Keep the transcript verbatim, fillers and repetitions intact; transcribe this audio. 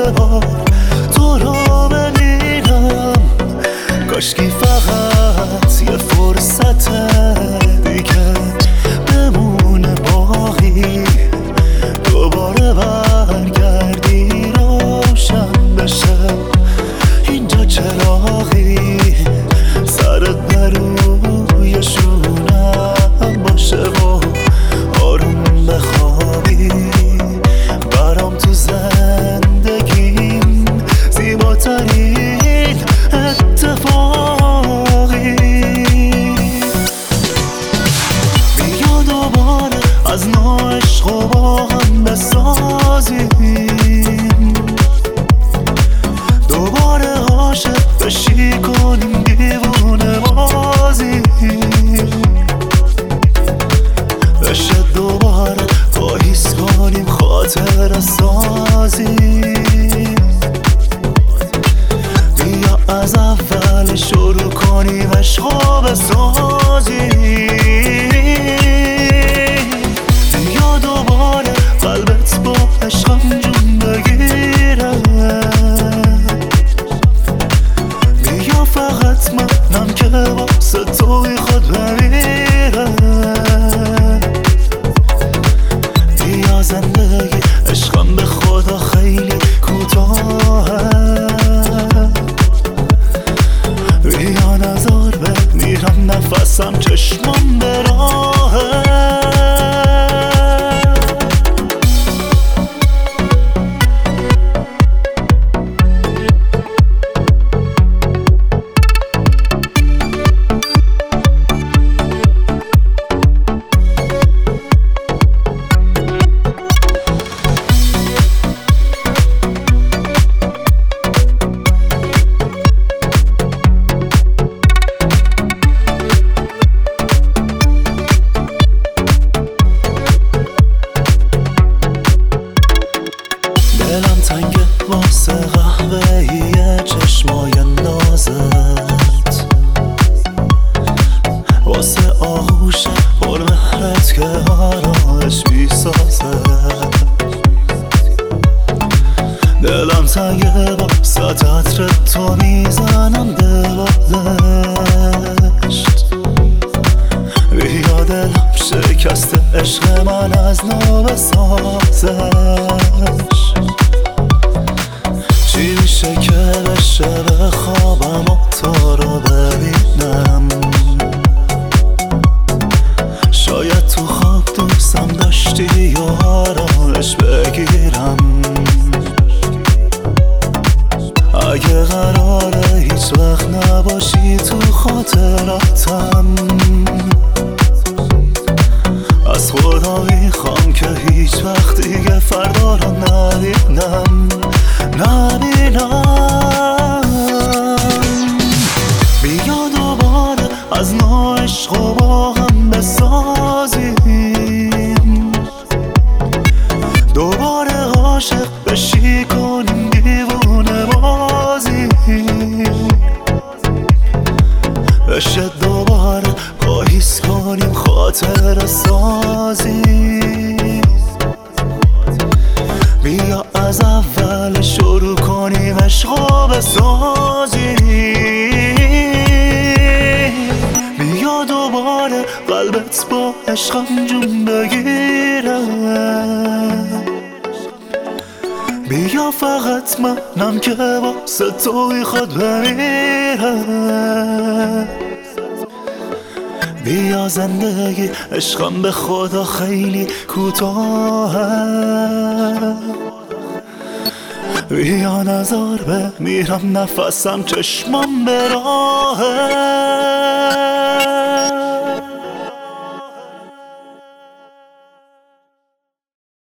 بار تو رو ببینم، کاشکی فقط یه فرصت دیگه بمونه باقی، دوباره برگردی روشن بشه اینجا چراغی، سرت بروی شونم باشه و آروم بخوابی، برام تو زندگیم زیباترین اتفاقی. بیا دوباره از نو عشق و با هم بسازیم، دوباره عاشق بشی کنیم دیوونه بازی، بشه دوباره پاییز کنیم خاطر سازی. بیا از اول شروع کنیم عشقو بسازی، بیا دوباره قلبت با عشقم جون بگیره، بیا فقط منم که واسه توی خود بمیره، بیا زندگی عشقم به خدا خیلی کوتاهه، بیا نظر بهت میرم نفسم چشمم به راهه. دلم تنگه واسه قهوه‌ای چشمای نازت، واسه آغوش پرمهرت که آرامش میسازه، دلم تنگه واسه عطر تو میزنم دل و دشت، بیا دلم شکست عشق من از نو بسازش، چی میشه که بشه به خوابم و تو رو ببینم، شاید تو خواب دوستم داشتی و آرامش بگیرم، اگه قراره هیچ وقت نباشی تو خاطراتم، از خدا میخوام که هیچ وقت دیگه فردا رو نبینم نبینم. بیا دوباره از نو عشق و با هم بسازیم، دوباره عاشق بشی کنیم دیوونه بازی، بشه دوباره پاییز کنیم خاطر سازی، بیا از اول شروع کنیم عشقو بسازی، بیا دوباره قلبت با عشقم جون بگیره، بیا فقط منم که واسه توی خود بمیره، بیا زندگی عشقم به خدا خیلی کوتاهه، بیا نظر به میرم نفسم چشمم به راهه.